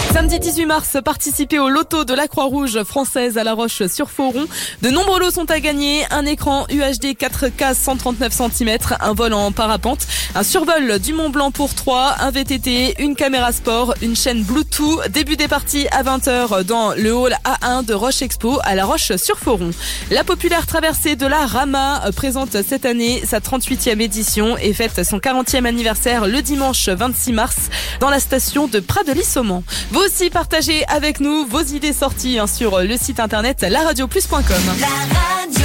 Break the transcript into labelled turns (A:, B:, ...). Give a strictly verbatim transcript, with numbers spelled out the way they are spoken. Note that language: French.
A: Samedi dix-huit mars, participez au loto de la Croix-Rouge française à La Roche-sur-Foron. De nombreux lots sont à gagner. Un écran U H D quatre K cent trente-neuf centimètres, un vol en parapente, un survol du Mont Blanc pour trois, un V T T, une caméra sport, une chaîne Bluetooth. Début des parties à vingt heures dans le hall A un de Roche Expo à La Roche-sur-Foron. La populaire traversée de la Rama présente cette année sa trente-huitième édition et fête son quarantième anniversaire le dimanche vingt-six mars dans la station de Prat-de-l'Issoman. Vous aussi partagez avec nous vos idées sorties hein, sur le site internet la radio plus point com. La radio